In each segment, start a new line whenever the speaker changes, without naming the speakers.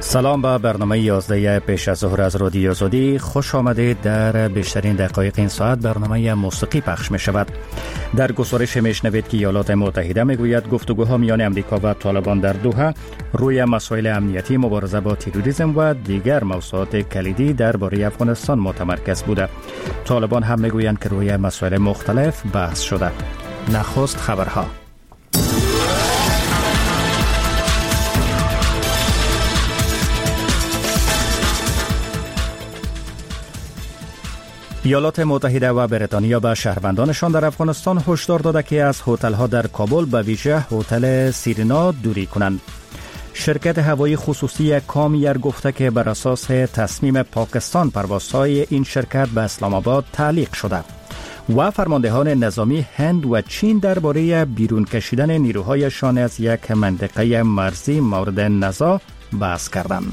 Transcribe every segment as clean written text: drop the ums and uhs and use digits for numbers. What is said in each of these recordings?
سلام به برنامه 11 پیش از ظهر از رادیو آزادی. خوش آمدید. در بیشترین دقایق این ساعت برنامه موسیقی پخش می شود. در گزارش میشنوید که ایالات متحده میگوید گفتگوها میان امریکا و طالبان در دوحه روی مسائل امنیتی، مبارزه با تروریسم و دیگر موضوعات کلیدی درباره افغانستان متمرکز بوده. طالبان هم میگویند که روی مسائل مختلف بحث شده. نخست خبرها. ایالات متحده و بریتانیا به شهروندانشان در افغانستان هشدار داده که از هتل‌ها در کابل به ویژه هتل سیرینا دوری کنند. شرکت هوایی خصوصی کامیر گفته که بر اساس تصمیم پاکستان پروازهای این شرکت به اسلام آباد تعلیق شده و فرماندهان نظامی هند و چین درباره بیرون کشیدن نیروهایشان از یک منطقه مرزی مورد نزاع بحث کردند.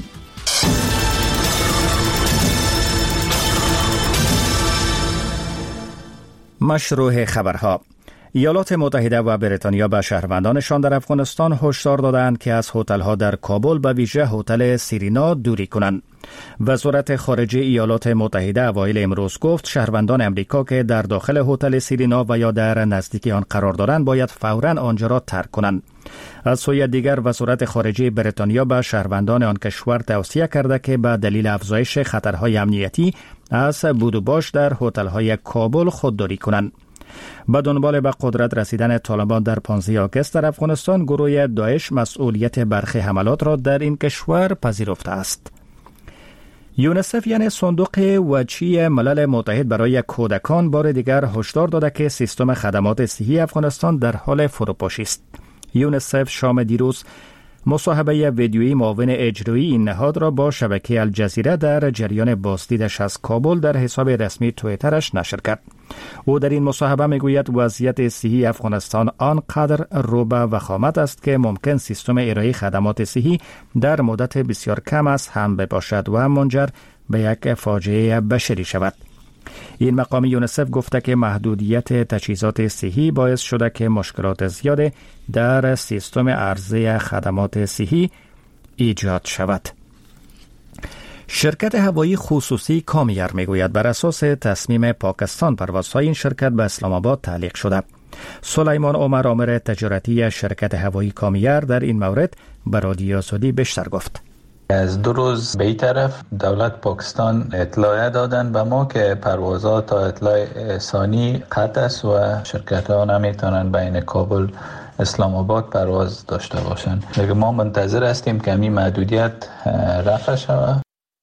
مشروع خبرها. ایالات متحده و بریتانیا به شهروندانشان در افغانستان هشدار دادند که از هتل‌ها در کابل به ویژه هتل سیرینا دوری کنند. وزارت خارجه ایالات متحده اوایل امروز گفت شهروندان امریکا که در داخل هتل سیرینا و یا در نزدیکی آن قرار دارند باید فوراً آنجا را ترک کنند. از سوی دیگر وزارت خارجه بریتانیا به شهروندان آن کشور توصیه کرده که به دلیل افزایش خطرهای امنیتی از بود و باش در هتل‌های کابل خودداری کنند. به دنبال به قدرت رسیدن طالبان در 15 آگوست در افغانستان، گروه داعش مسئولیت برخی حملات را در این کشور پذیرفته است. یونیسف یعنی صندوق وجهی ملل متحد برای کودکان بار دیگر هشدار داده که سیستم خدمات صحی افغانستان در حال فروپاشی است. یونیسف شام دیروز مصاحبه ویدیویی معاون اجرایی این نهاد را با شبکه الجزیره در جریان بازدیدش از کابل در حساب رسمی توییترش نشر کرد. او در این مصاحبه میگوید وضعیت صحی افغانستان آنقدر رو به وخامت است که ممکن سیستم ارائه خدمات صحی در مدت بسیار کم از هم باشد و منجر به یک فاجعه بشری شود. این مقام یونیسف گفته که محدودیت تجهیزات صحی باعث شده که مشکلات زیاده در سیستم عرضه خدمات صحی ایجاد شود. شرکت هوایی خصوصی کامیر میگوید بر اساس تصمیم پاکستان پروازهای این شرکت به اسلام آباد تعلیق شده. سلیمان عمر آمر تجارتی شرکت هوایی کامیر در این مورد به رادیو آزادی بیشتر گفت.
از 2 روز به این طرف دولت پاکستان اطلاع دادن به ما که پروازها تا اطلاع ثانی قطع است و شرکت ها نمیتونن بین کابل اسلام آباد پرواز داشته باشند. دیگه ما منتظر هستیم که این محدودیت رفع شود.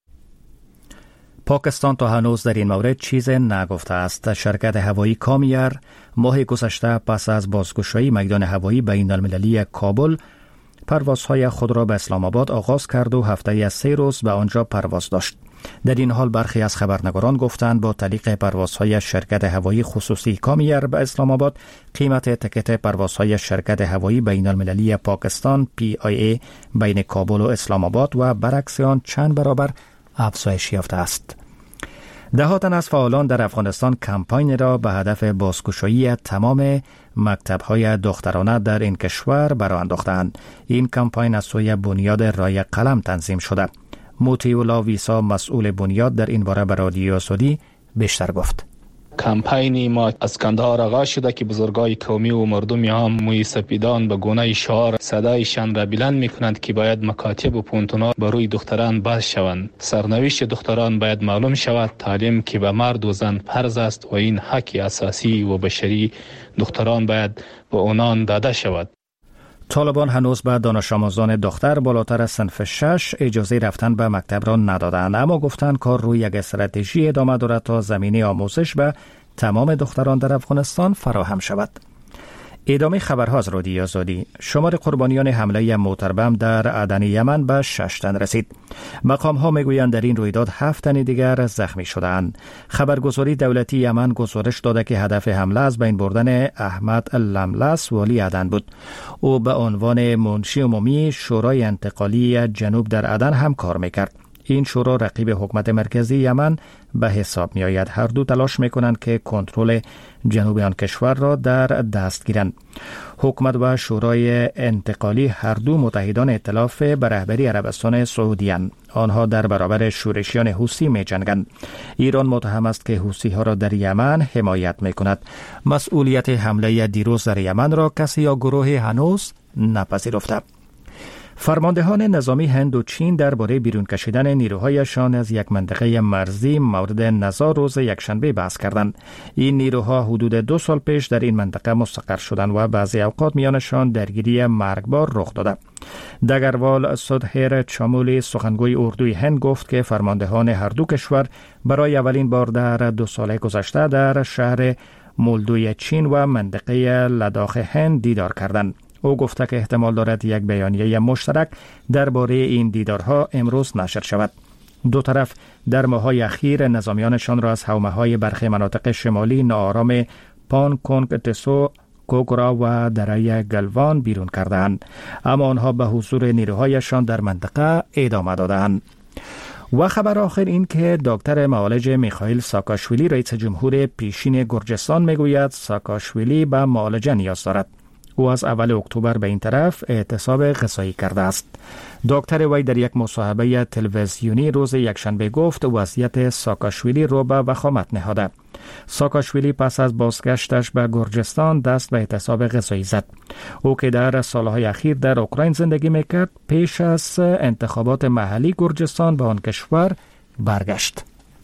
پاکستان تا هنوز در این مورد چیز نگفته است. شرکت هوایی کامیر ماه گذشته پس از بازگشایی میدان هوایی بین المللی کابل پروازهای خود را به اسلام آباد آغاز کرد و هفته از 3 روز به آنجا پرواز داشت. در این حال برخی از خبرنگاران گفتند با تعلیق پروازهای شرکت هوایی خصوصی کامیر به اسلام آباد، قیمت تکت پروازهای شرکت هوایی بین المللی پاکستان PIA بین کابل و اسلام آباد و برعکس آن چند برابر افزایش یافته است. ده‌ها تن از فعالان در افغانستان کمپاین را به هدف بازگشایی تمام مکتب‌های دخترانه در این کشور برآ انداختند. این کمپاین از سوی بنیاد رای قلم تنظیم شده. موتیولا ویسا مسئول بنیاد در این باره به رادیو آزادی بیشتر گفت.
کمپین ما از کندهار آغاز شده که بزرگای قومی و مردمی هم موی سپیدان به گونه شعار صدایشان را بلند میکنند که باید مکاتب و پونتونا بر روی دختران باز شوند. سرنوشت دختران باید معلوم شود. تعلیم که به مرد و زن فرض است و این حق اساسی و بشری دختران باید به آنان داده شود.
طالبان هنوز به دانش آموزان دختر بالاتر از صنف 6 اجازه رفتن به مکتب را ندادند، اما گفتند کار روی یک استراتژی ادامه دارد تا زمینه آموزش به تمام دختران در افغانستان فراهم شود. ادامه خبرها از رادیو آزادی. شمار قربانیان حمله موتربم در عدن یمن به 6 تن رسید. مقام ها میگویند در این رویداد 7 تن دیگر زخمی شدند. خبرگزاری دولتی یمن گزارش داده که هدف حمله از بین بردن احمد لملس والی عدن بود. او به عنوان منشی عمومی شورای انتقالی جنوب در عدن هم کار میکرد. این شورا رقیب حکومت مرکزی یمن به حساب می آید. هر دو تلاش می کنند که کنترل جنوب آن کشور را در دست گیرند. حکومت و شورای انتقالی هر دو متحدان ائتلاف به رهبری عربستان سعودی اند. آنها در برابر شورشیان حوثی می جنگند. ایران متهم است که حوثی ها را در یمن حمایت می کند. مسئولیت حمله دیروز در یمن را کسی یا گروهی هنوز نپذیرفته. فرماندهان نظامی هند و چین درباره بیرون کشیدن نیروهایشان از یک منطقه مرزی مورد نزاع روز یکشنبه بحث کردند. این نیروها حدود 2 سال پیش در این منطقه مستقر شدند و بعضی اوقات میانشان درگیری مرگبار رخ داده. دگروال سودهیر چامولی سخنگوی اردوی هند گفت که فرماندهان هر دو کشور برای اولین بار در 2 سال گذشته در شهر مولدوی چین و منطقه لداخ هند دیدار کردند. او گفته که احتمال دارد یک بیانیه مشترک درباره این دیدارها امروز نشر شود. دو طرف در ماه‌های اخیر نظامیانشان را از حومه‌های برخی مناطق شمالی ناآرام پانکونگ تسو، کوگرا و دره گلوان بیرون کردند، اما آنها به حضور نیروهایشان در منطقه ادامه دادند. و خبر آخر این که دکتر معالج میخائیل ساکاشویلی رئیس جمهور پیشین گرجستان میگوید ساکاشویلی به معالجه نیاز دارد. او از اول اکتبر به این طرف اعتصاب غذایی کرده است. دکتر وی در یک مصاحبه تلویزیونی روز یکشنبه گفت وضعیت ساکاشویلی رو به وخامت نهاده. ساکاشویلی پس از بازگشتش به گرجستان دست به اعتصاب غذایی زد. او که در سالهای اخیر در اوکراین زندگی میکرد پیش از انتخابات محلی گرجستان به آن کشور برگشت.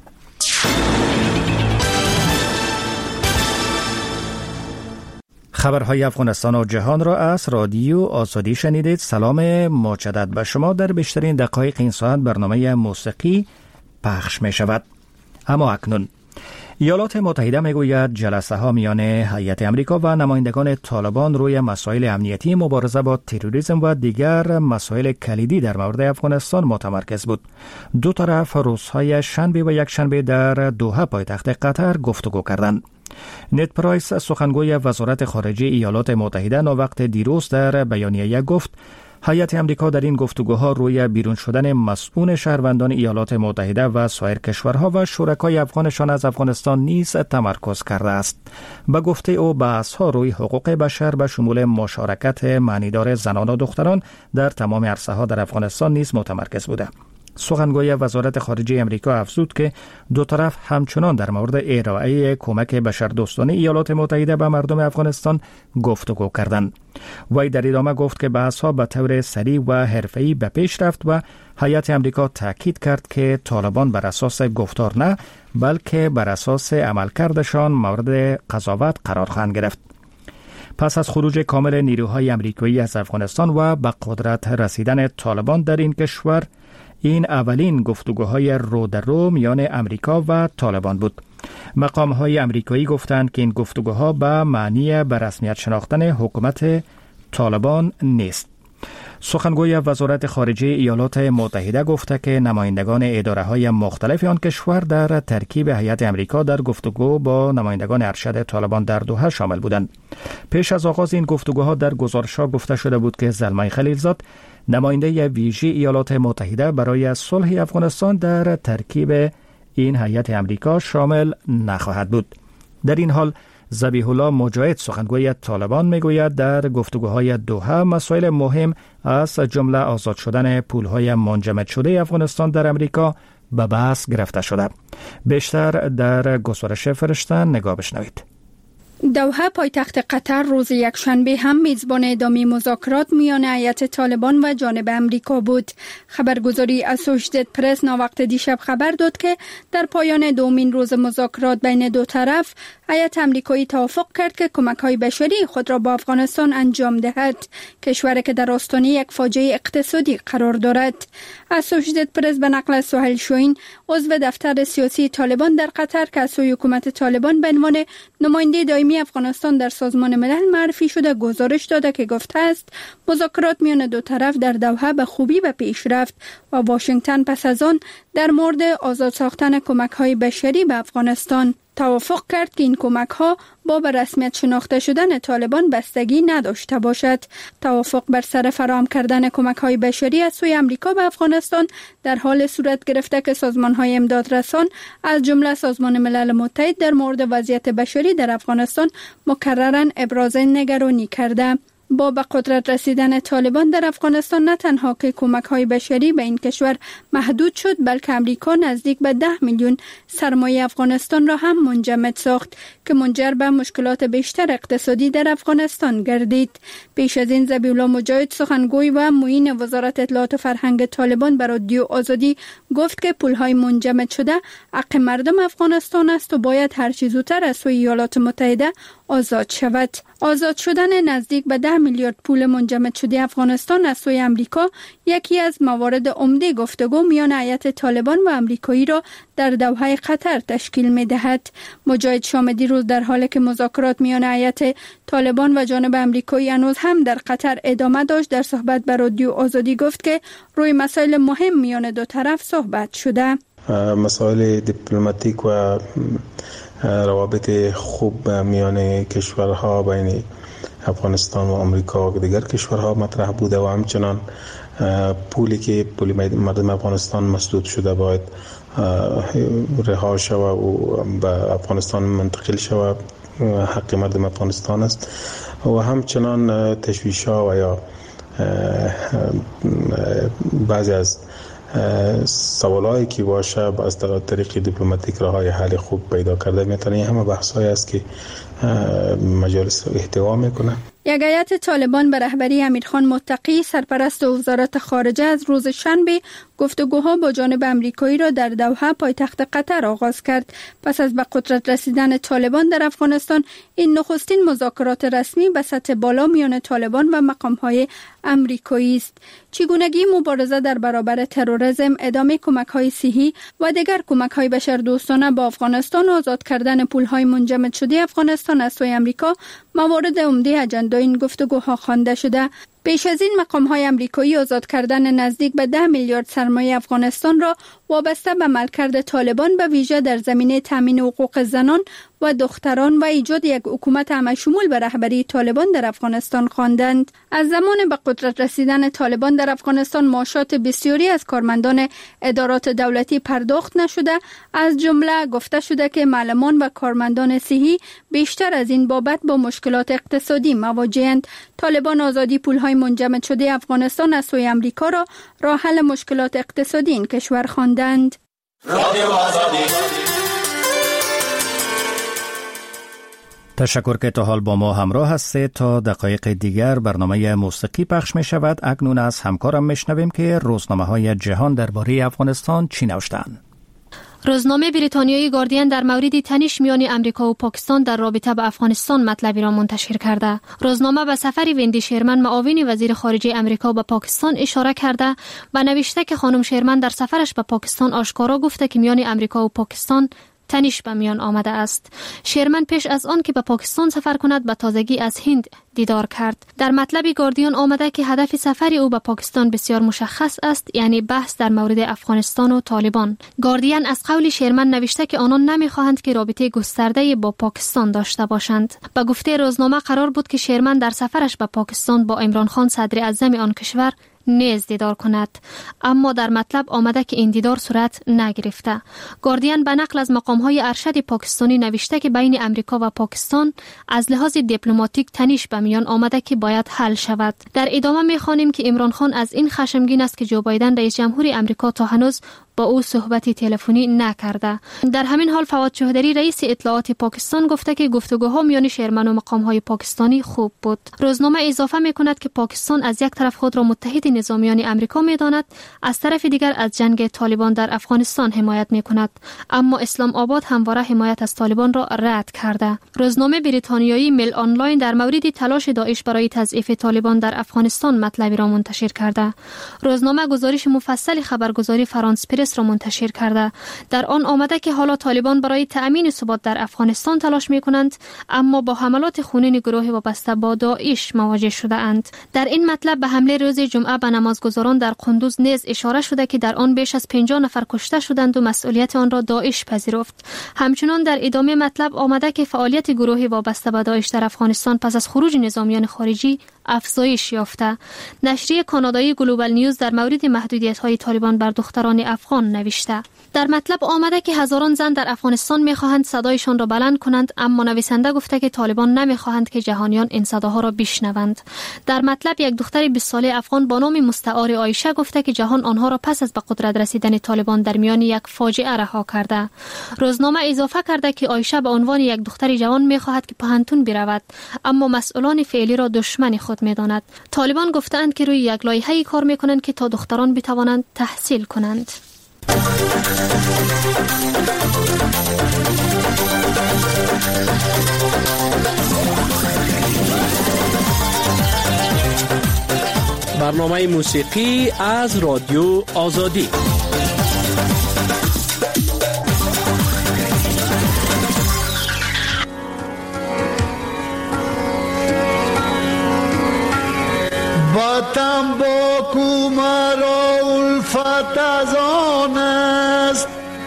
خبرهای افغانستان و جهان را از رادیو آزادی شنیدید. سلام مجدد به شما. در بیشترین دقایق این ساعت برنامه موسیقی پخش می شود. اما اکنون ایالات متحده می گوید جلسه ها میان هیئت امریکا و نمایندگان طالبان روی مسائل امنیتی، مبارزه با تروریسم و دیگر مسائل کلیدی در مورد افغانستان متمرکز بود. دو طرف روزهای شنبه و یکشنبه در دوحه پایتخت قطر گفتگو کردند. نت پرایس سخنگوی وزارت خارجه ایالات متحده ناوقت دیروز در بیانیه گفت هیئت امریکا در این گفتگوها روی بیرون شدن مسئول شهروندان ایالات متحده و سایر کشورها و شرکای افغانشان از افغانستان نیز تمرکز کرده است. به گفته او بحث‌ها روی حقوق بشر به شمول مشارکت معنیدار زنان و دختران در تمام عرصه‌ها در افغانستان نیز متمرکز بوده. سخنگوی وزارت خارجه امریکا افزود که دو طرف همچنان در مورد ارائه کمک بشردوستانه ایالات متحده به مردم افغانستان گفتگو کردند. وی در ادامه گفت که بحث‌ها به طور سریع و حرفه‌ای به پیش رفت و هیئت امریکا تاکید کرد که طالبان بر اساس گفتار نه بلکه بر اساس عملکردشان مورد قضاوت قرار خواهند گرفت. پس از خروج کامل نیروهای امریکایی از افغانستان و به قدرت رسیدن طالبان در این کشور، این اولین گفتگوهای رو در رو میان امریکا و طالبان بود. مقام‌های امریکایی گفتند که این گفتگوها به معنی به رسمیت شناختن حکومت طالبان نیست. سخنگوی وزارت خارجه ایالات متحده گفته که نمایندگان اداره‌های مختلف آن کشور در ترکیب هیئت امریکا در گفتگو با نمایندگان ارشد طالبان در دوحه شامل بودند. پیش از آغاز این گفتگوها در گزارش‌ها گفته شده بود که زلمای خلیلزاد نماینده ویژه ایالات متحده برای صلح افغانستان در ترکیب این هیئت امریکا شامل نخواهد بود. در این حال ذبیح الله مجاهد سخنگوی طالبان میگوید در گفتگوهای دوحه مسائل مهم از جمله آزاد شدن پولهای منجمد شده افغانستان در امریکا به بحث گرفته شده. بیشتر در گزارش فرشته نگاه بشنوید.
دوحه پایتخت قطر روز یکشنبه هم میزبان ادامه مذاکرات میان هیئت طالبان و جانب امریکا بود. خبرگزاری اسوشیتد پرس ناوقت دیشب خبر داد که در پایان دومین روز مذاکرات بین دو طرف هیئت امریکایی توافق کرد که کمک‌های بشری خود را با افغانستان انجام دهد، کشوری که در آستانه یک فاجعه اقتصادی قرار دارد. اسوشیتد پرس به نقل از سهیل شاهین عضو دفتر سیاسی طالبان در قطر که از سوی حکومت طالبان به عنوان نماینده دائمی افغانستان در سازمان ملل معرفی شده گزارش داده که گفته است مذاکرات میان دو طرف در دوحه به خوبی به پیش رفت و واشنگتن پس از آن در مورد آزاد ساختن کمک‌های بشری به افغانستان توافق کرد که این کمک ها با به رسمیت شناخته شدن طالبان بستگی نداشته باشد. توافق بر سر فراهم کردن کمک های بشری از سوی امریکا به افغانستان در حال صورت گرفته که سازمان های امدادرسان از جمله سازمان ملل متحد در مورد وضعیت بشری در افغانستان مکرراً ابراز نگرانی کرده. با به قدرت رسیدن طالبان در افغانستان نه تنها که کمک های بشری به این کشور محدود شد، بلکه امریکا نزدیک به 10 میلیون سرمایه افغانستان را هم منجمد ساخت که منجر به مشکلات بیشتر اقتصادی در افغانستان گردید. پیش از این ذبیح الله مجاهد سخنگوی و معین وزارت اطلاعات و فرهنگ طالبان بر رادیو آزادی گفت که پولهای منجمد شده حق مردم افغانستان است و باید هر چه زودتر از سوی ایالات متحده آزاد شود. آزاد شدن نزدیک به 10 میلیارد پول منجمد شده افغانستان از سوی امریکا یکی از موارد عمده گفتگو میان هیئت طالبان و امریکایی را در دوحه قطر تشکیل می دهد. مجاهد شام دیروز در حالی که مذاکرات میان هیئت طالبان و جانب امریکایی هنوز هم در قطر ادامه داشت، در صحبت با رادیو آزادی گفت که روی مسائل مهم میان دو طرف صحبت شده.
مسائل دیپلماتیک و روابط خوب میان کشورها بین افغانستان و آمریکا و دیگر کشورها مطرح بوده و همچنان پولی که پول مردم افغانستان مسدود شده باید رها شود و به افغانستان منتقل شود، حق مردم افغانستان است و همچنان تشویش‌ها و یا بعضی از سوالایی که باشه از طریق دیپلماتیک راههای حل خوب پیدا کرده میتونه. این همه بحث‌هایی است که مجالس رو احتوا میکنه.
یک هیئت طالبان به رهبری امیرخان متقی سرپرست وزارت خارجه از روز شنبه گفتگوها با جانب امریکایی را در دوحه پایتخت قطر آغاز کرد. پس از به قدرت رسیدن طالبان در افغانستان، این نخستین مذاکرات رسمی به سطح بالا میان طالبان و مقام‌های امریکایی است. چگونگی مبارزه در برابر تروریسم، ادامه کمک‌های صحی و دیگر کمک‌های بشردوستانه با افغانستان و آزاد کردن پول‌های منجمد شده افغانستان از سوی امریکا موارد عمده اجندا این گفتگوها خوانده شده. پیش از این مقام‌های امریکایی آزاد کردن نزدیک به 10 میلیارد سرمایه افغانستان را وابسته به عملکرد طالبان به ویژه در زمینه تامین حقوق زنان و دختران و ایجاد یک حکومت همشمول به رهبری طالبان در افغانستان خواندند. از زمان به قدرت رسیدن طالبان در افغانستان معاشات بسیاری از کارمندان ادارات دولتی پرداخت نشده، از جمله گفته شده که معلمان و کارمندان صحی بیشتر از این بابت با مشکلات اقتصادی مواجهند. طالبان آزادی پولهای منجمد شده افغانستان از سوی امریکا را راه حل مشکلات اقتصادی این کشور خواندند.
تشکر که تا حال با ما همراه هستید. تا دقایق دیگر برنامه موسیقی پخش می شود. اکنون از همکارم می شنویم که روزنامه های جهان درباره افغانستان چی نوشتند.
روزنامه بریتانیایی گاردین در مورد تنش میان امریکا و پاکستان در رابطه با افغانستان مطلبی را منتشر کرده. روزنامه به سفر وندی شرمن معاون وزیر خارجه امریکا به پاکستان اشاره کرده و نوشته که خانم شرمن در سفرش به پاکستان آشکارا گفته که میان امریکا و پاکستان تنش به میان آمده است. شرمن پیش از آن که به پاکستان سفر کند به تازگی از هند دیدار کرد. در مطلب گاردین آمده که هدف سفر او به پاکستان بسیار مشخص است، یعنی بحث در مورد افغانستان و طالبان. گاردین از قول شرمن نوشته که آنان نمیخواهند که رابطه گسترده با پاکستان داشته باشند. به گفته روزنامه قرار بود که شرمن در سفرش به پاکستان با عمران خان صدر اعظم آن کشور نیز دیدار کند، اما در مطلب آمده که این دیدار صورت نگرفته. گاردین به نقل از مقام‌های ارشد پاکستانی نوشته که بین امریکا و پاکستان از لحاظ دیپلماتیک تنش به میان آمده که باید حل شود. در ادامه می‌خوانیم که عمران خان از این خشمگین است که جو بایدن رئیس جمهور امریکا تا هنوز با او صحبتی تلفنی نکرده. در همین حال فواد چوهدری رئیس اطلاعات پاکستان گفته که گفتگوها میان شرمن و مقام‌های پاکستانی خوب بود. روزنامه اضافه می‌کند که پاکستان از یک طرف خود را متحد نظامیان امریکا می‌داند، از طرف دیگر از جنگ طالبان در افغانستان حمایت می‌کند، اما اسلام آباد همواره حمایت از طالبان را رد کرده. روزنامه بریتانیایی میل آنلاین در مورد تلاش داعش برای تضعیف طالبان در افغانستان مطلبی را منتشر کرده. روزنامه گزارش مفصل خبرگزاری فرانس پرس پرس را منتشر کرده. در آن آمده که حالا طالبان برای تأمین ثبات در افغانستان تلاش می کنند، اما با حملات خونین گروه وابسته با داعش مواجه شده اند. در این مطلب به حمله روز جمعه به نمازگزاران در قندوز نیز اشاره شده که در آن بیش از 50 نفر کشته شدند و مسئولیت آن را داعش پذیرفت. همچنان در ادامه مطلب آمده که فعالیت گروه وابسته به داعش در افغانستان پس از خروج نظامیان خارجی افزایش یافته. نشریه کانادایی گلوبال نیوز در مورد محدودیت‌های طالبان بر دختران افغان نوشته. در مطلب آمده که هزاران زن در افغانستان می‌خواهند صدایشان را بلند کنند، اما نویسنده گفته که طالبان نمی‌خواهند که جهانیان این صداها را بشنوند. در مطلب یک دختر 20 ساله افغان با نام مستعار عایشه گفته که جهان آنها را پس از به قدرت رسیدن طالبان در میان یک فاجعه رها کرده. روزنامه اضافه کرده که عایشه به عنوان یک دختر جوان می‌خواهد که پهنتون برود، اما مسئولان فعلی را دشمن خود می‌داند. طالبان گفتند که روی یک لایحه‌ای کار می‌کنند که تا دختران بتوانند تحصیل کنند.
برنامه موسیقی از رادیو آزادی.
وطن با کومرا الفت از آن است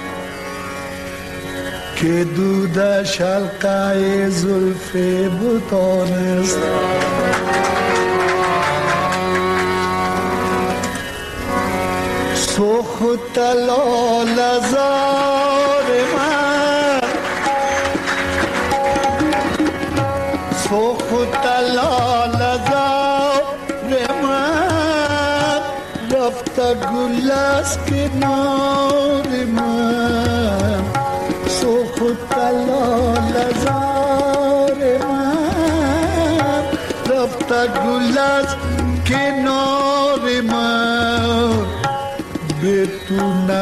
که دود شلقه زلف بتان است. سخت لال زار من، سخت لال زار من، رفت گل از کنار من. سخت لال زار من، رفت گل از کنار من. به تو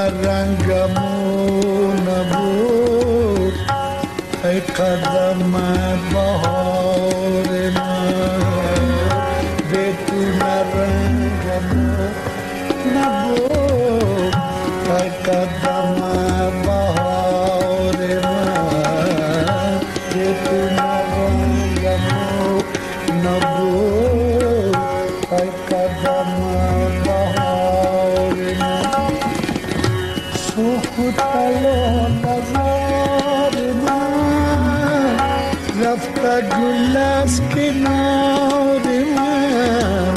نرنگمو نبود ای قدم بهار من. به تو نرنگمو نبود ای قدم بهار من. به تو نرنگمو نبود ای قدم بهار من. سخت لال زار من، رفت گل از کنار من.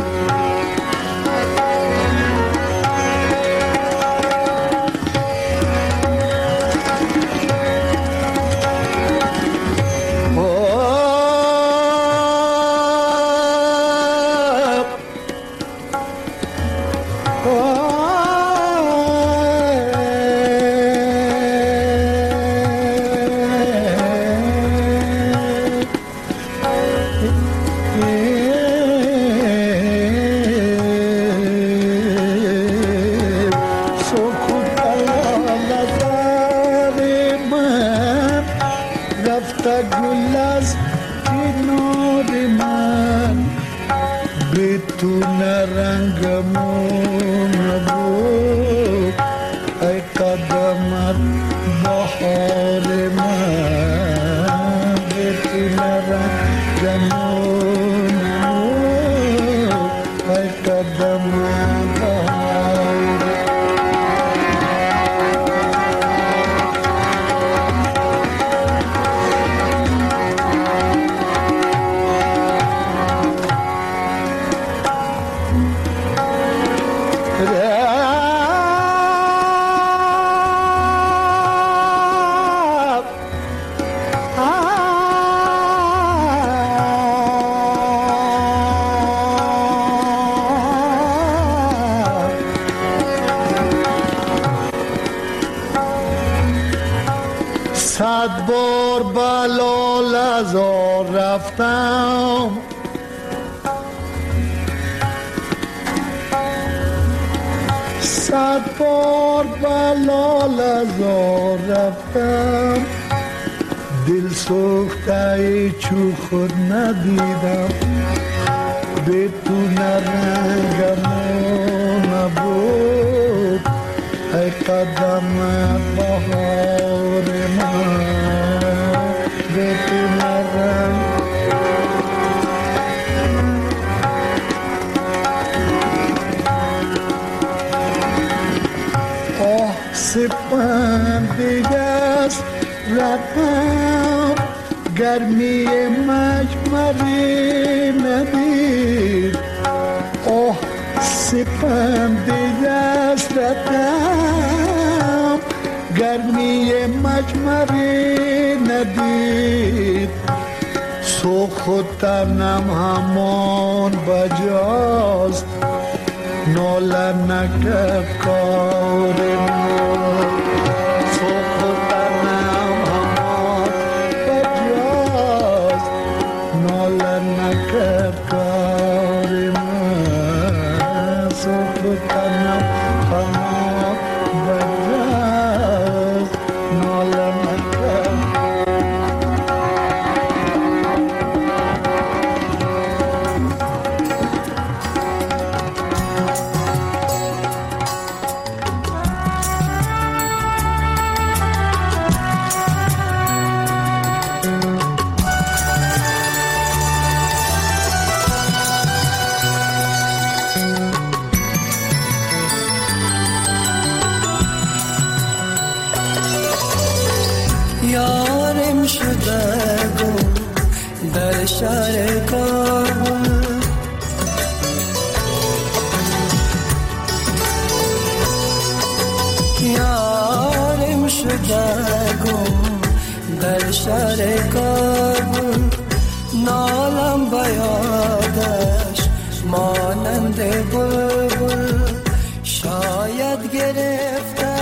صد بار بلال از آن رفتم، صد بار بلال از آن رفتم. دل سوخته چو خود ندیدم، به تو نرنگم نبود ای قدم بهار من به تو نرم آه سپند دست رفتم گرمی مجمری ندید آه سپند دست رفتم گرمی مجمری ندید سوخ و تنم همان بجاست ناله نکرد کار من سوخ و تنم همان بجاست ناله نکرد کار من سوخ و تنم همان بجاست ناله نکرد
یارم شده گم در شهر کابل یارم شده گم در شهر کابل نالم بیادش مانند بلبل شاید گرفته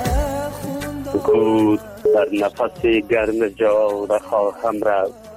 خود در نفس گرم جاده خواهم رفت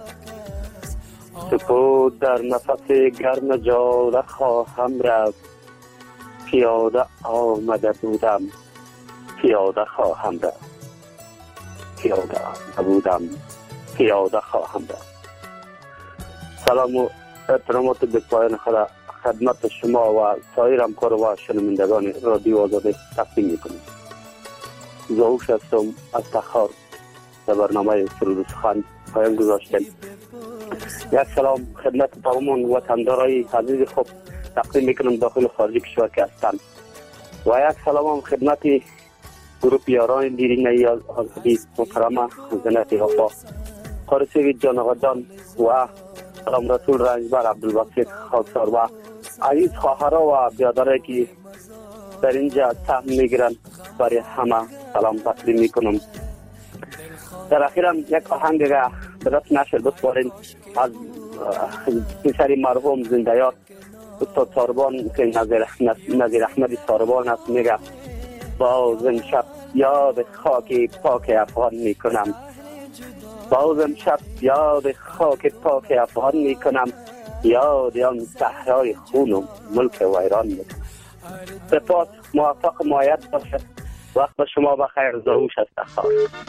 سکوت در نفس گرم جاده خواهم رفت پیاده آمده بودم پیاده خواهم رفت پیاده آمده بودم پیاده خواهم رفت. سلام و احترامات به پایان خدا خدمت شما و سایر همکار و شنوندگان رادیو آزادی تقدیم می‌کنم. زاوش هستم از تخار در برنامه سرود سخن پایان گذاشتم. یک سلام خدمت تمام وطندارای عزیز خوب تقدیم میکنم داخل خارج کشور که هستند و یک سلام هم خدمت گروه یاران دیرینه آزادی محترمه زنت آقا قارسی جان آقا جان و سلام رسول رنجبر عبدالباسط خاکسار و عزیز خواهرها و برادرایی که در اینجا سهم میگیرند برای همه سلام تقدیم میکنم. در اخیرم یک آهنگ به دست نشر بسپارین از پسر مرحوم زنده یاد استاد ساربان که نظیر احمد ساربان است. میگه بازم شب یاد خاک پاک افغان میکنم بازم شب یاد خاک پاک افغان میکنم یاد آن صحرای خون و ملک ویران میکنم. سپاس موفق مایت باشد. وقت شما بخیر. زاوش از تخار.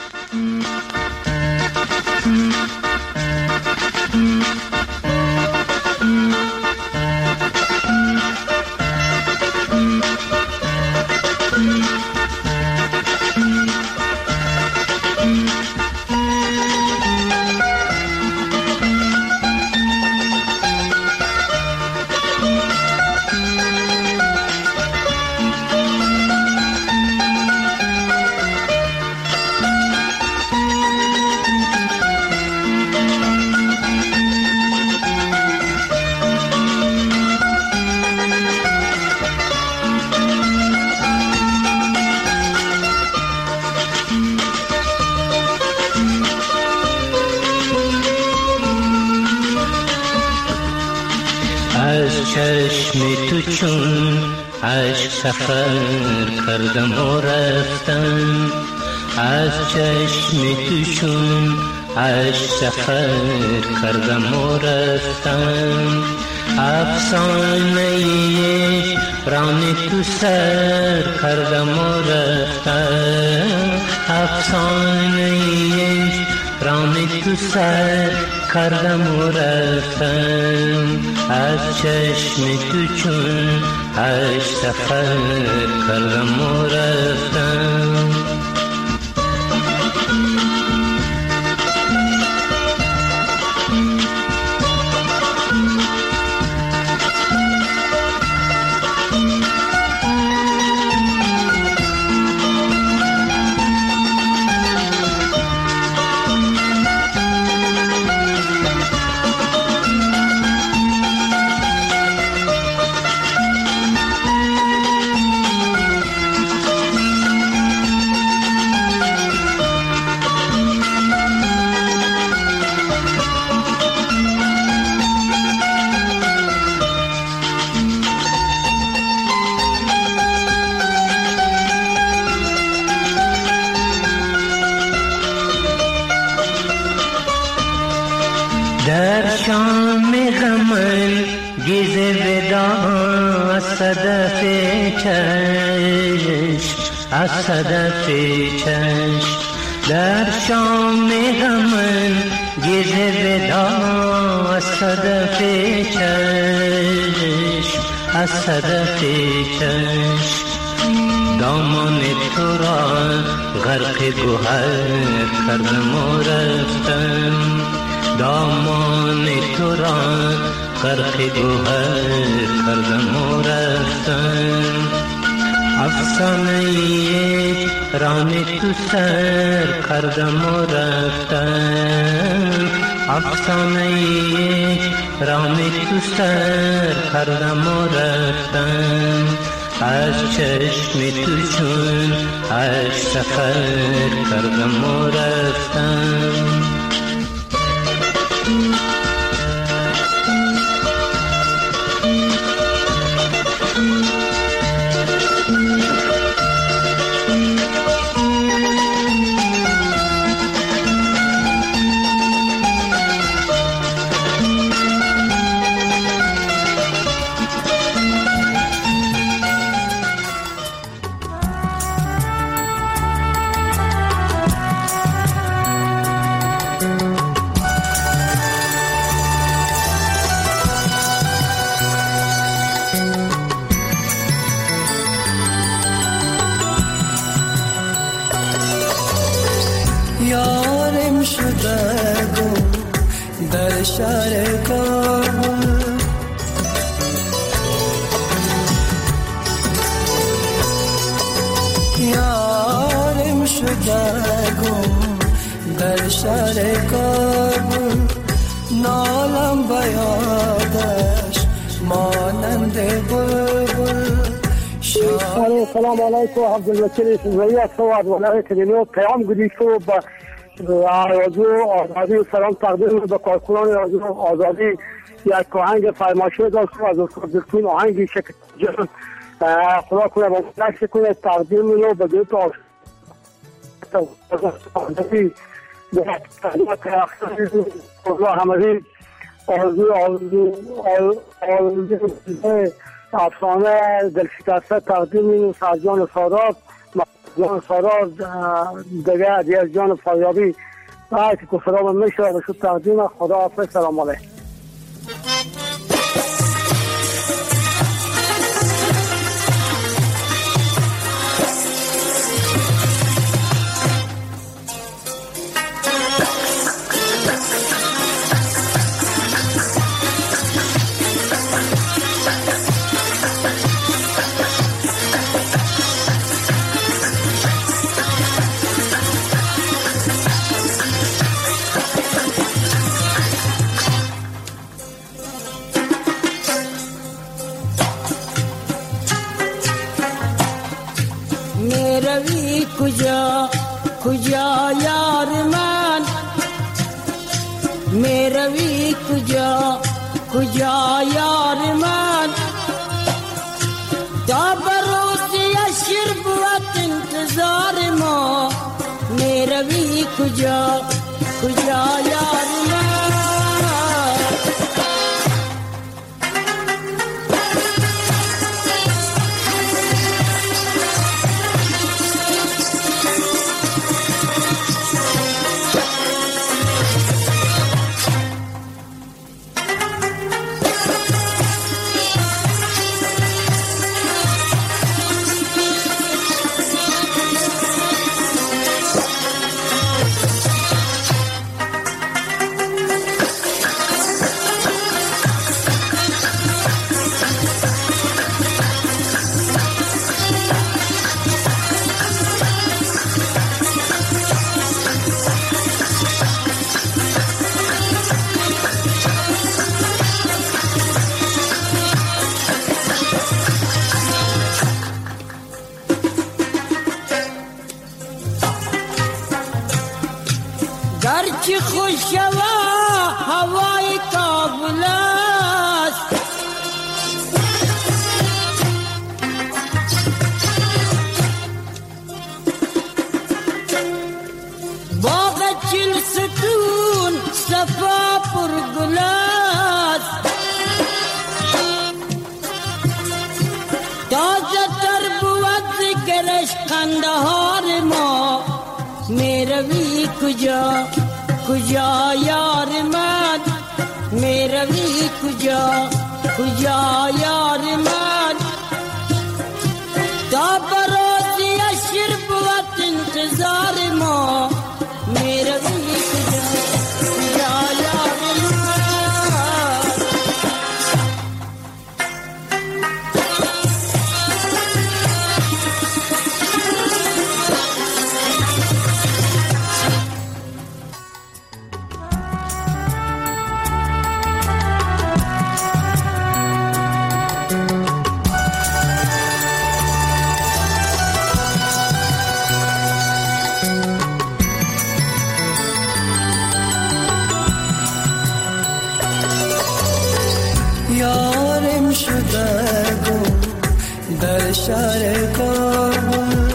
چشم تو چون عشق سفر کردم و رفتم از چشم تو چون عشق سفر کردم و رفتم افسانه ران تو سر کردم و رفتم افسانه ران تو سر کردم و رفتم، از چشم تو چون 8 سفر کردم و رفتم. در شام غمن گیز ودا از صدف چشم، از صدف چشم. در شام غمن گیز ودا از صدف چشم، از صدف چشم. دامان تو را غرق گوهر کردم و رفتم، دامان تو را غرق گوهر کردم و رفتم. افسانه ران تو سر کردم و رفتم، افسانه ران تو سر کردم و رفتم. از چشم تو چون 8 سفر کردم و رفتم.
یارم شده گم در شهر کابل، یارم شده گم در شهر کابل. نالم بیادش مانند بلبل.
السلام علیکم. عبدالوکیل سوزایی هستم از ولایت ترینو. پیام گذاشتم به رادیو آزادی و سلام تقدیم به کارکنان رادیو آزادی. یک آهنگ فرمایشی داشتم از استاد دکتر، آهنگی شکر جان خدا کنه با نشر کنه تقدیم رو به دوست آزادی به خدمت اخلاق همه آرزو افسانه دلشکسته تقدیم این سرجان سادات، جان سادات دیگه دیگر جان فریابی که کفرام میشه به شد تقدیم. خدا حافظ. سلام علیکم.
روی کجا کجا یار من، می روی کجا کجا یار من. تا بروزی شیر بود انتظار ما، می روی کجا کجا یار من. پرگل است تازه تر بود ذکرش قندهار ما میروی کجا کجا یار من میروی کجا کجا یار من تا برازی اشر بود انتظار ما میروی کجا کجا یار من
یارم شده گم در شهر کابل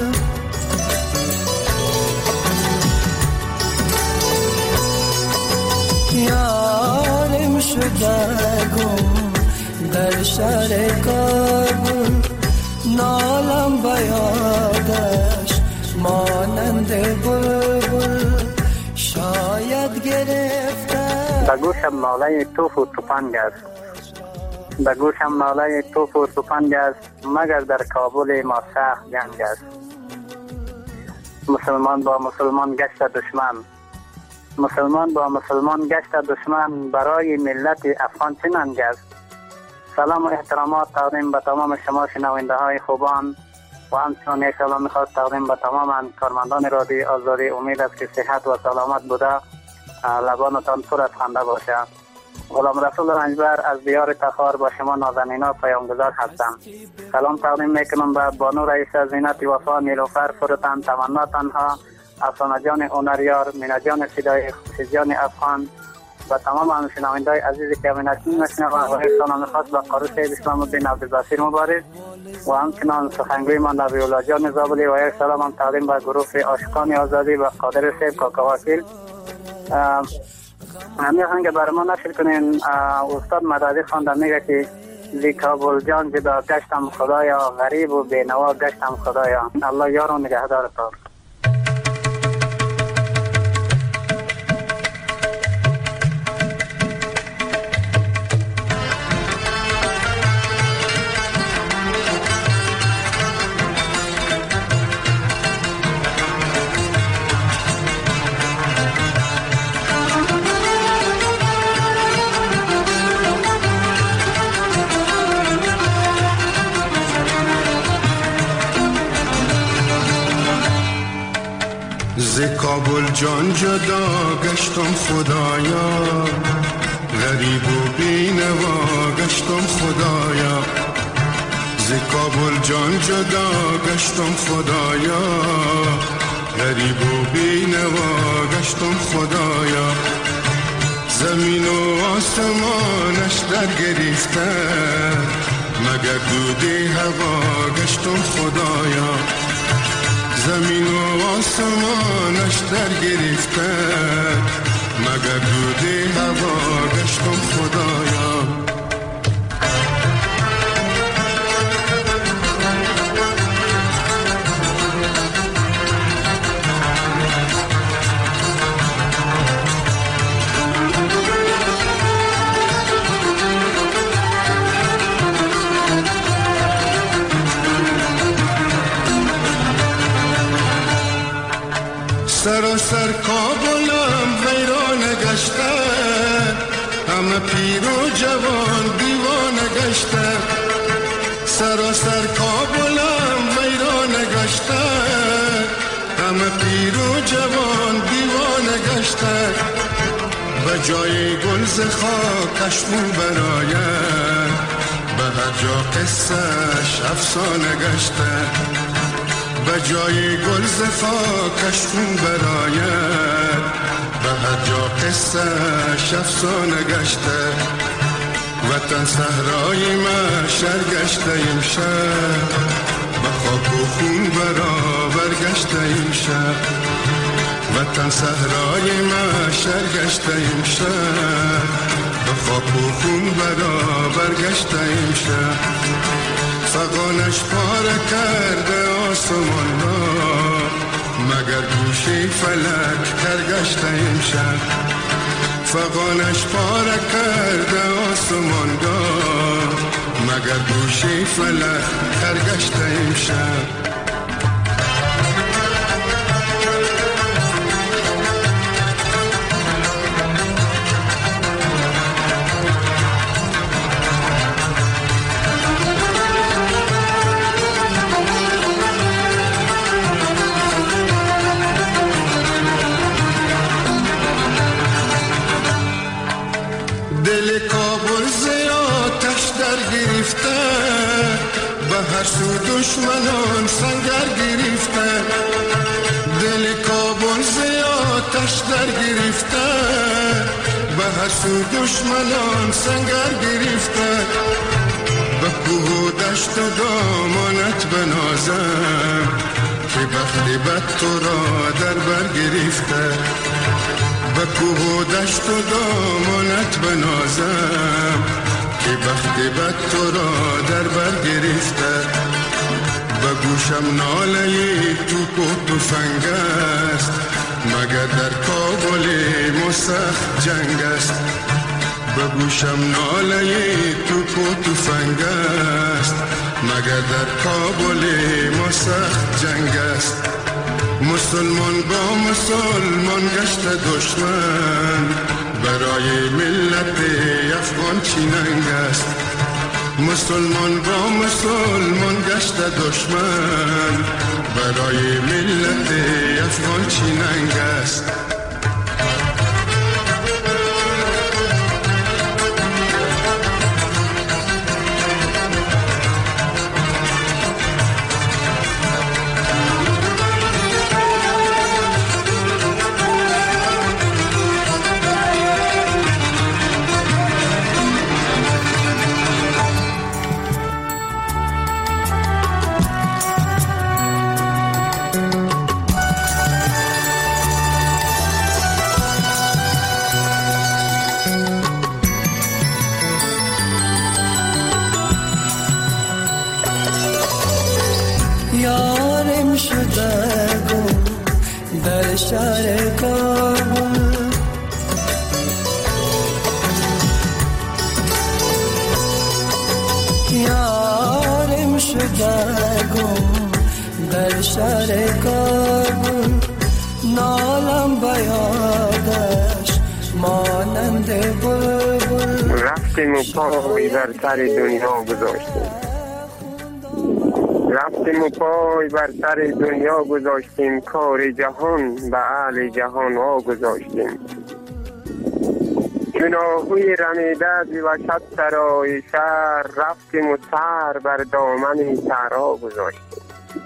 یارم شده گم در شهر کابل نالم بیادش مانند بلبل شاید گرفته
به گوشم ناله توف و تفنگ است به گوشم ناله توف و تفنگ است مگر در کابل ما سخت جنگ است مسلمان با مسلمان گشت دشمن مسلمان با مسلمان گشت دشمن برای ملت افغان چه ننگ است سلام و احترامات تقدیم به تمام شما شنونده های خوبان و همچنان یک سلام میخواست تقدیم به تمام کارمندان رادیوی آزادی. امید است که صحت و سلامت بوده لبانتان پر از خنده باشه. غلام رسول رنجبر از دیار تخار با شما نازنینا پیامگذار هستم. سلام تقدیم میکنم به بانو رئیس زینت وفا، نیلوفر فروتن، تمنا تنها، افسانه جان اونریار، مینا جان صدای جان افغان و تمام شنونده‌های عزیزی که امینتی میشنوند و سلام خاص به قاری صاحب اسلام الدین عبدالبصیر مبارک و همچنان سخنگوی من نبی الله جان زابلی و یک سلام هم تقدیم به گروه عاشقان آزادی و قادر صاحب کاکا وکیل. همین که برای ما نشر کنین استاد مدادی خانده میگه که لی کابل جان جدا گشتم خدایا، غریب و بینوا گشتم خدایا. الله یار و نگهدار تو.
ز کابل جان جدا گشتم خدایا، غریب و بینوا گشتم خدایا. ز کابل جان جدا گشتم خدایا، غریب و بینوا گشتم خدایا. زمین و آسمانش در گریخته، مگر دود هوا گشتم خدایا. زمین و آسمانش در گرفته، مگر دود هوا گشتم خدایا. سراسر کابلم ویران گشته، همه پیر و جوان دیوانه گشته. سراسر کابلم ویران گشته، همه پیر و جوان دیوانه گشته. به جای گل ز خاکش مو براید، به هر جا قصهش افسانه گشته. به جای گل ز خاکش خون براید، به هر جا قصه‌اش افسانه گشته. وطن صحرای محشر گشته امشب، به خاک و خون برابر گشته امشب. وطن صحرای محشر گشته امشب، به خاک و خون برابر گشته امشب. فغانش پاره کرده آسمان را، مگر گوشه فلک کرگشته امشب. فغانش پاره کرده آسمان را، مگر گوشه فلک کرگشته امشب. دل کابل زیادش در گرفته، به هر سو دشمنان سنگر گرفته. دل کابل زیادش در گرفته، به هر سو دشمنان سنگر گرفته. به کوه و دشت و دامانت بنازم، که بخت بد تو را در بر گرفته. به کوه و دشت و دامانت بنازم، که بخت بد تو را در بر گرفته. به گوشم ناله توپ و تفنگ است، مگر در کابل مسخ جنگ است. به گوشم ناله توپ و تفنگ است، مگر در کابل مسخ جنگ است. مسلمان با مسلمان گشت دشمن، برای ملت افغان چی ننگ است. مسلمان با مسلمان گشت دشمن، برای ملت افغان چی ننگ است.
یارم شده گم در شهر کابل، یارم شده گم در شهر کابل. نالم بیادش مانند بلبل،
رفتیم و پای بر سر دنیا گذاشتیم. رفتیم و پای بر سر دنیا گذاشتیم، کار جهان به اهل جهان ها گذاشتیم. گناهوی رمیده بی وسط سرای شهر، رفتیم و سر بر دامن صحرا گذاشتیم.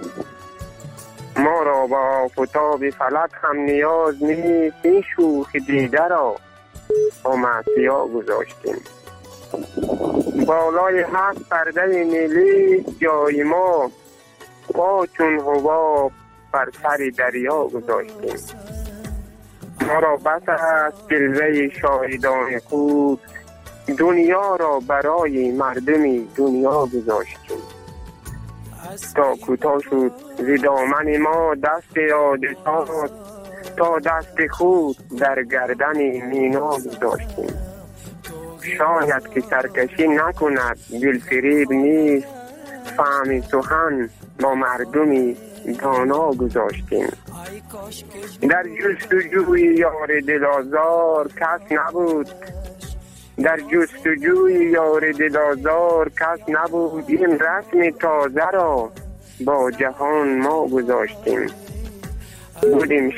ما را با آفتاب فلک هم نیاز نیست، این شوخ دیده را با معصیه گذاشتیم. بالای 7 پرده نیلی جای ما، پا چون حباب بر سر دریا گذاشتیم. ما را بس است جلوه شاهدان خود، دنیا را برای مردم دنیا گذاشتیم. تا کوتاه شد ز دامن ما دست یادتان، تا دست خود در گردن مینا گذاشتیم. شاید که سرکشی نکند دل فریب نیست، فهم سخن با مردم دانا گذاشتیم. در جستجوی یار دلازار کس نبود، در جستجوی یار دلازار کس نبود. این رسم تازه را با جهان ما گذاشتیم. بودیم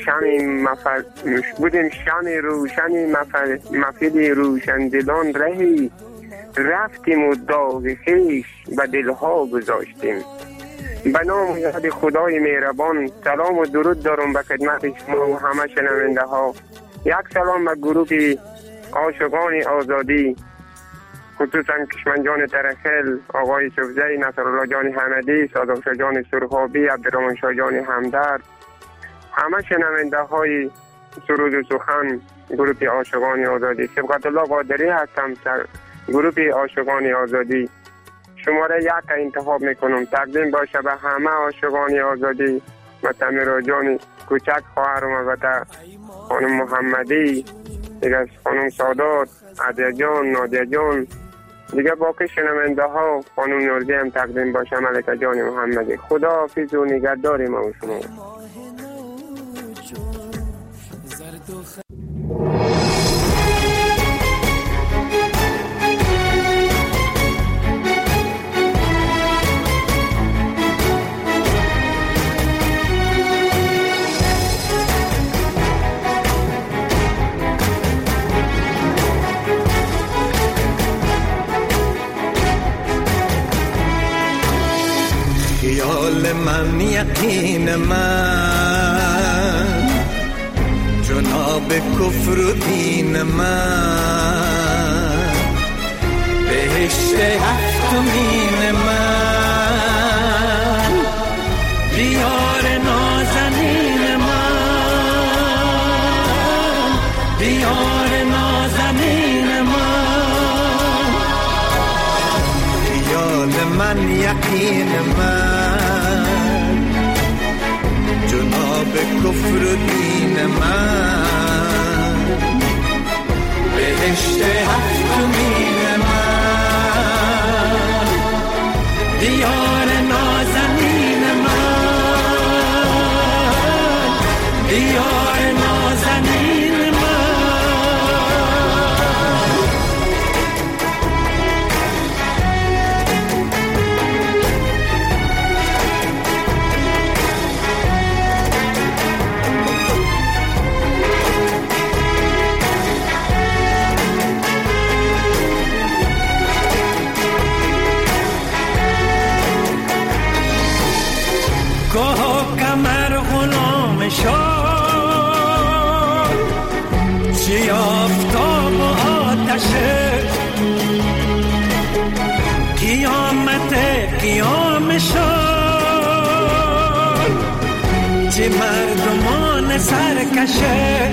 شم روشن مفید روشندلان رهی، رفتیم و داغ خویش به دلها گذاشتیم. به نام یاد خدای مهربان سلام و درود دارم به خدمت شما و همه شنونده ها. یک سلام به گروه عاشقان آزادی، خصوصا کشمنجان ترخل، آقای سفزی، نصرالله جان حمدی، صادق شاه جان سرخابی، عبدالرحمن شاه جان همدرد، همه شنونده های سرود و سخن گروه عاشقان آزادی، سبقت الله قادری هستم، گروه عاشقان آزادی. شماره 1 انتخاب میکنم، تقدیم باشه به همه عاشقان آزادی و تمیرا جان کوچک خواهرم و خانم محمدی، دیگه خانم سادات، عدیه جان، نادیه جان، دیگه باقی شنونده ها خانم نورزی هم تقدیم باشه، ملکه جان محمدی. خدا حافظ و نگهدار ما و شما.
خیال من، یقین من، جناب کفر و دین من، بهشت هفتمین من، دیار نازنین من، دیار نازنین من، خیال من، یقین من، جناب کفر و دین من، بهشت هفتمین من، دیار نازنین من، دیار نازنین من. کوه کمر غلام شد، چی آفتاب و آتشه، قیامت قیام شد، چی مردمان سرکشه،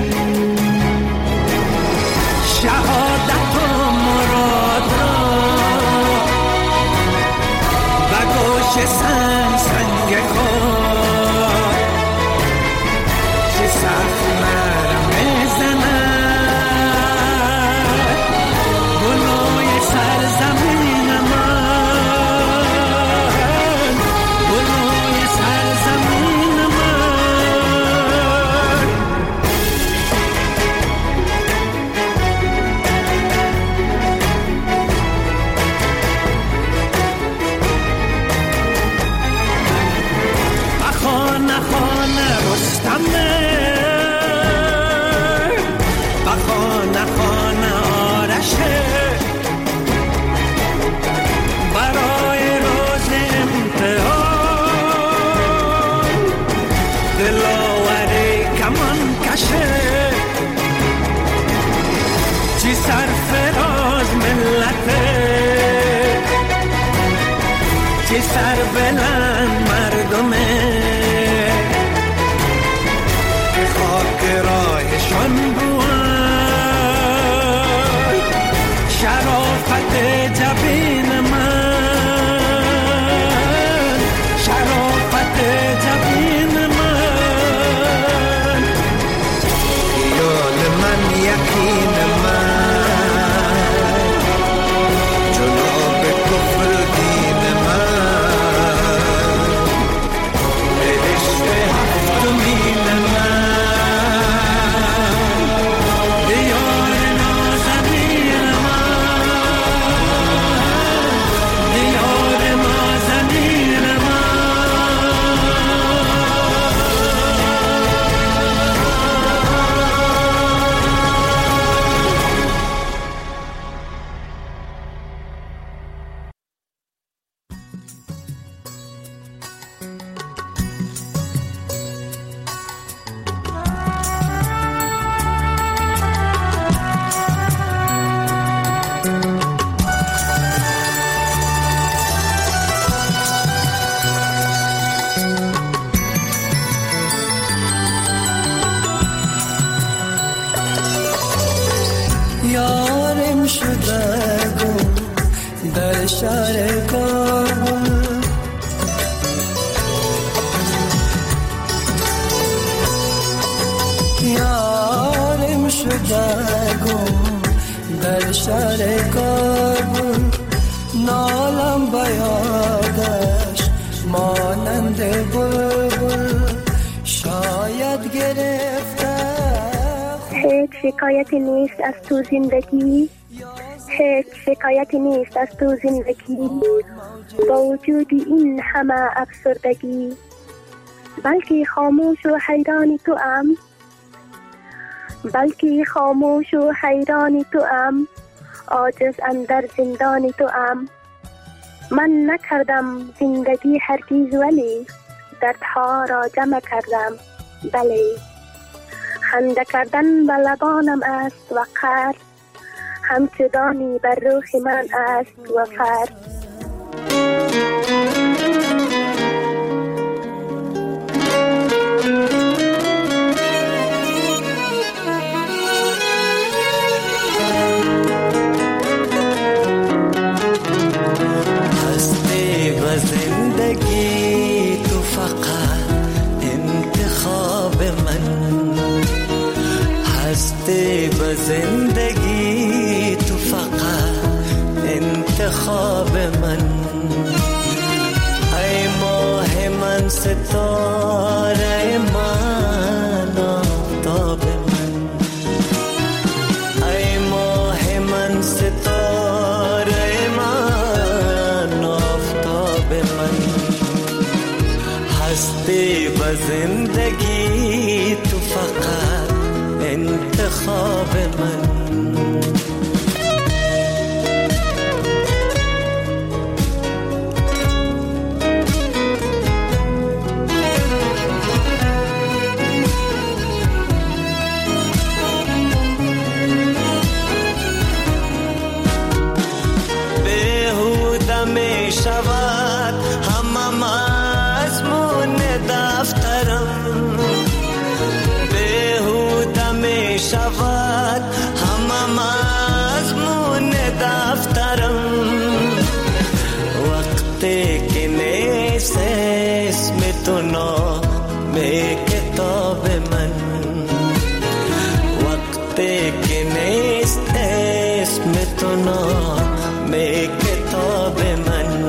شهادت و مراد را و گوش سنگ سنگ خود، چه سخت مرم میزند بلوی سرزمین من، بلوی سرزمین من. خانه رستمه، خانه خانه آرشه، برای روز امتحان دلاوری کمان کشه، چی سرفراز ملته، چی سربلند مردمه، خاک راهشان بود شرافت جبین من، شرافت جبین من، خیال من، یقین من، جناب کفر دین من، بهشت هفتمین من، دیار نازنین من،
کابل نالم بیادش مانند بلبل شاید گرفته.
هیچ شکایتی نیست از تو زندگی، هیچ شکایتی نیست از تو زندگی، با وجود این همه افسردگی. بلکه خاموش و حیرانی تو ام، بلکه خاموش و حیرانی تو ام، عاجز اندر زندانی تو ام. من نکردم زندگی هرگز ولی دردها را جمع کردم. بله خنده کردن به لبانم است و قهر، همچنانی بر روح من است و فر.
هستی و زندگی تو فقط انتخاب من، هستی و زندگی تو فقط انتخاب من. ای ماه من ستاره من آفتاب من، ای ماه من ستاره من آفتاب من. هستی و زندگی تو فقط انتخاب من. بیهوده می شود همه مضمون دفترم، بیهوده می شود همه مضمون دفترم. وقتی که نیست اسم تو نام کتاب من، وقتی که نیست اسم تو نام کتاب من.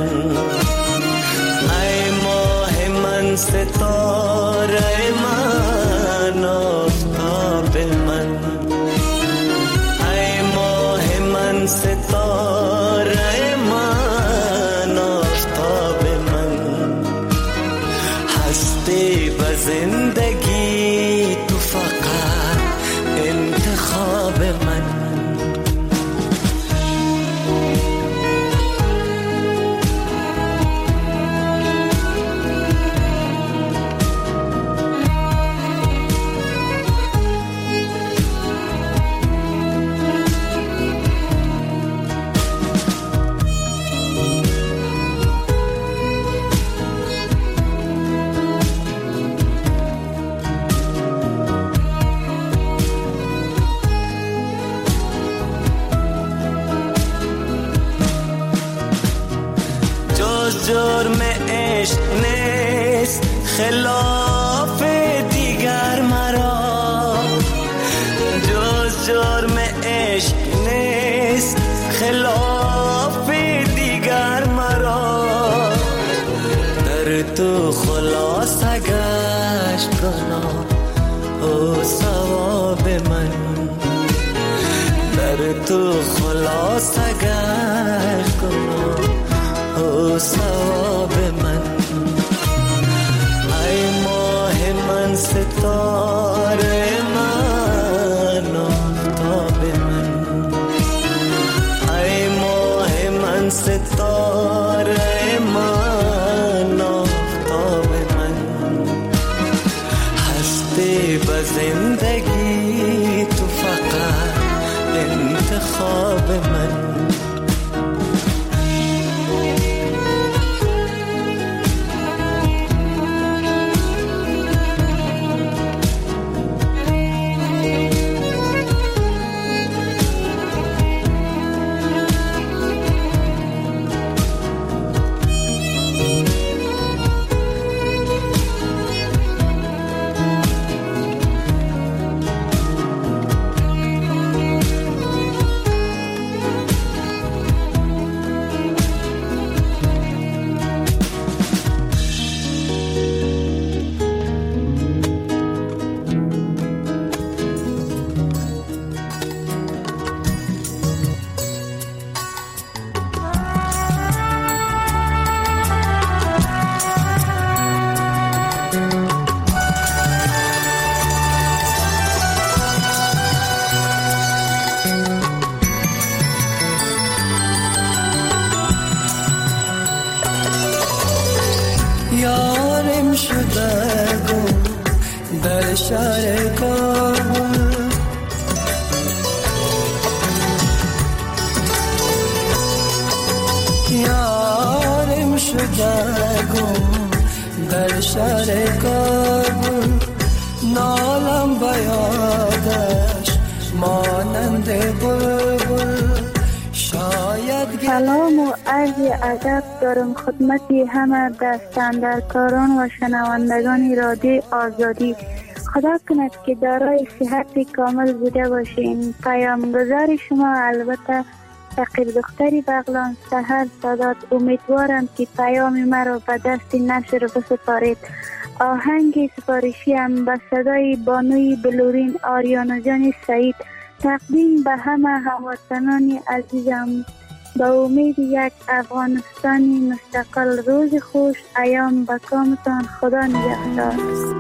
ای ماه من ستاره من آفتاب من، ای ماه من ستاره من آفتاب من. هستی و زندگی تو فقط انتخاب من. جرم عشق نیست خلاف دیگر مرا، جز جرم عشق نیست خلاف دیگر مرا. در تو خلاصه گشت گناه و ثواب من، در تو خلاصه گشت گناه و ثواب من. ای ماه من ستاره من آفتاب من، ای ماه من ستاره من آفتاب من. هستی و زندگی تو فقط انتخاب من.
یارم شده گم در شهر کابل، یارم شده گم در شهر کابل، نالم بیادش مانند بلبل.
سلام و عرض ادب دارم خدمتی همه دستاندرکاران و شنوندگان رادیو آزادی. خدا کند که دارای صحت کامل بوده باشین. پیامگذار شما البته فقیر دختری بغلان سحر سادات. امیدوارم که پیام مرا به دست نشر بسپارید. آهنگ سفارشی هم به صدای بانوی بلورین آریانا جان سعید تقدیم به همه هموطنان عزیزم. با امید یک افغانستانی مستقل. روز خوش، ایام به کامتان. خدا نگهدار.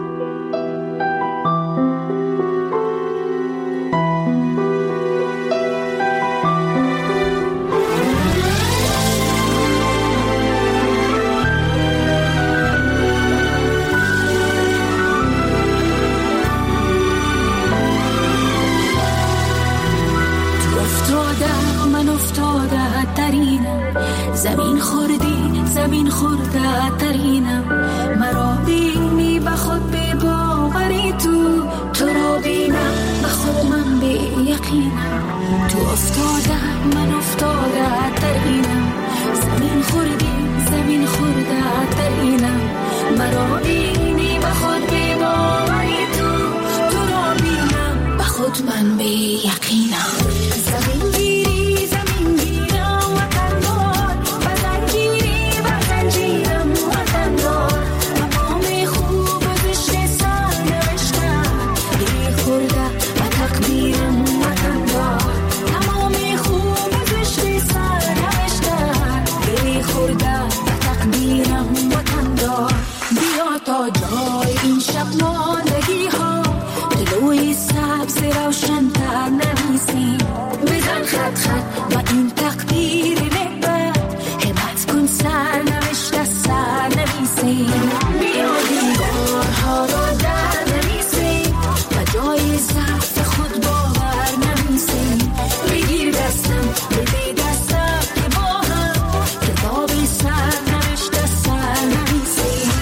زمین خوردی زمین خورده ترینم، مرا بینی به خود به باوری، تو را بینم به خود من به یقینم. تو افتاده من افتاده ترینم، زمین خوردی زمین خورده ترینم، مرا بینی به خود به باوری، تو را بینم به خود من به یقینم. زمین گیری زمین گیرم وطن دار، وطن گیری وطن جیرم وطن دار، تمام خوب زشت سر نوشتم، گیری خورده و تقدیرم وطن دار، تمام خوب زشت سر نوشتم، گیری خورده و تقدیرم وطن دار. بیا تا جای این شب ماندگی ها، دلوی سبز روشن تر نویسیم، بزن خط خط و این تقدیر نبرد، همت کن سر نوشته سر نویسیم، بیا دیوارها را در نویسیم و جای ضعف خود باور نویسیم، بگیر دستم بده دستم که با هم کتابی سر نوشته سر نویسیم.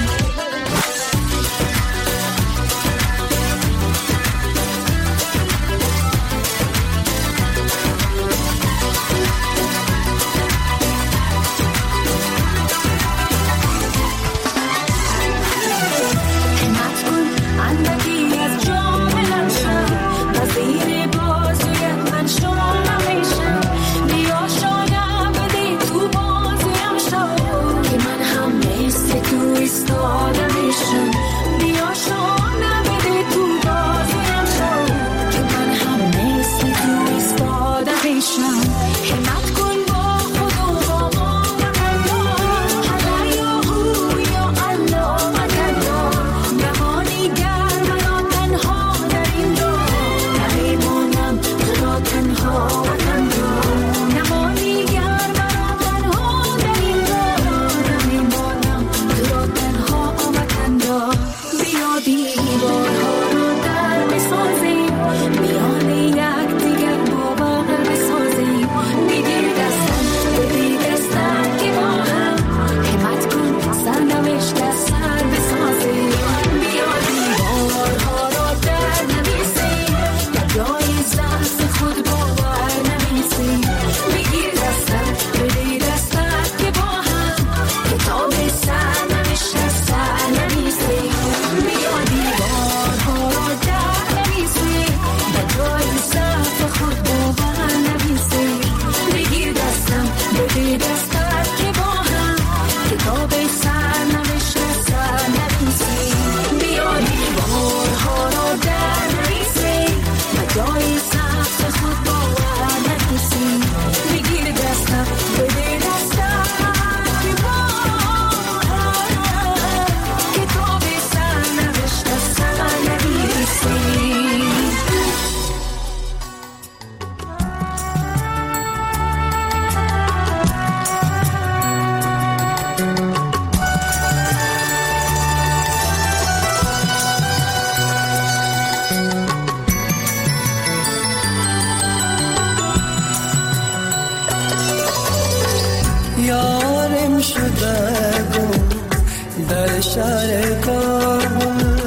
در شهر کابل.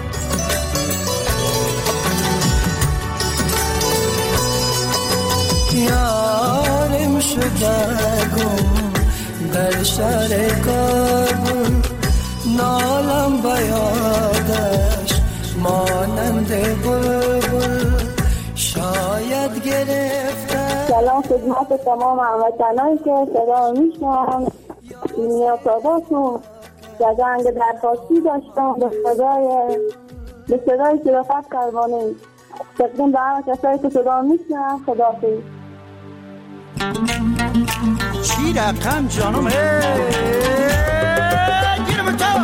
یارم شده گم در شهر کابل، نالم بیادش مانند بلبل شاید گرفته.
سلام خدمت تمام هموطنان که صدا میشنوند. نیازاداتون جنگ درخواستی داشتم به صدای شرافت کربانی تقدیم به همه کسایی که صدا میشنوند. خداحافظ.
چی رقم جانم گیرم تا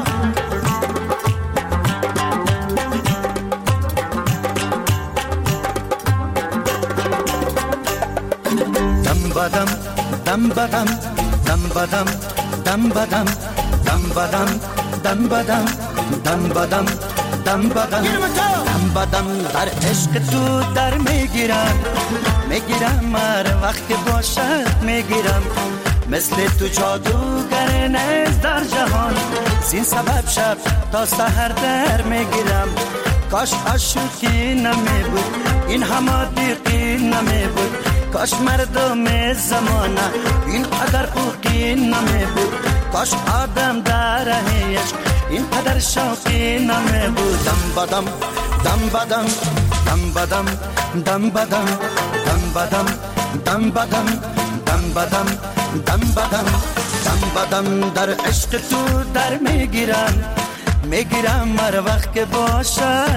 دم بدم دم بدم دم بدم دم بدم دم بدم دم بدم دم بدم دم بدم در عشق تو در میگیرم هر وقت باشد میگیرم، مثل تو جادوگر نیست در جهان، زین سبب شب تا سحر در میگیرم. کاش عاشقی نمی بود این همه دیقی نمی بود، کاش مردم زمانه این قدر خوقی نمی بود، کاش آدم در عشق این قدر شوقی نمی بود. دم بدم دم بدم دم بدم دم بدم دم بدم دم بدم دم بدم دم بدم دم بدم در عشق تو در میگیرم هر وقت که باشد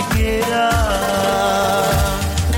میگیرم.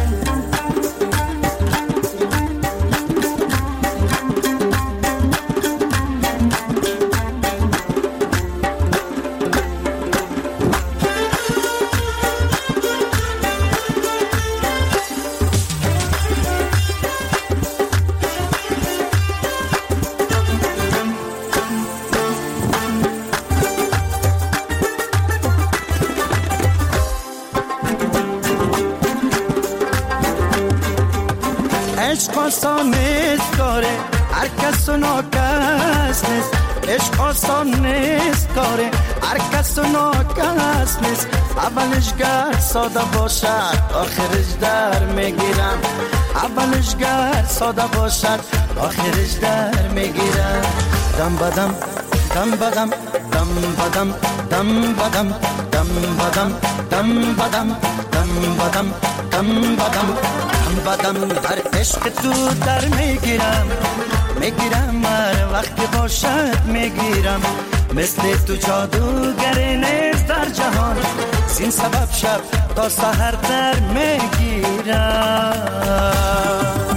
عشق آسان نیست کاره هر کس و ناکس نیست، عشق آسان نیست کاره هر کس و ناکس نیست، اولش گر ساده باشد آخرش در میگیرم، اولش گر ساده باشد آخرش در میگیرم. دم بدم دم بدم دم بدم دم بدم دم بدم دم بدم دم بدم دم بدم بدم در عشق تو در میگیرم هر وقت باشد میگیرم، مثل تو جادوگر نیست در جهان، زین سبب شب تا سحر در میگیرم.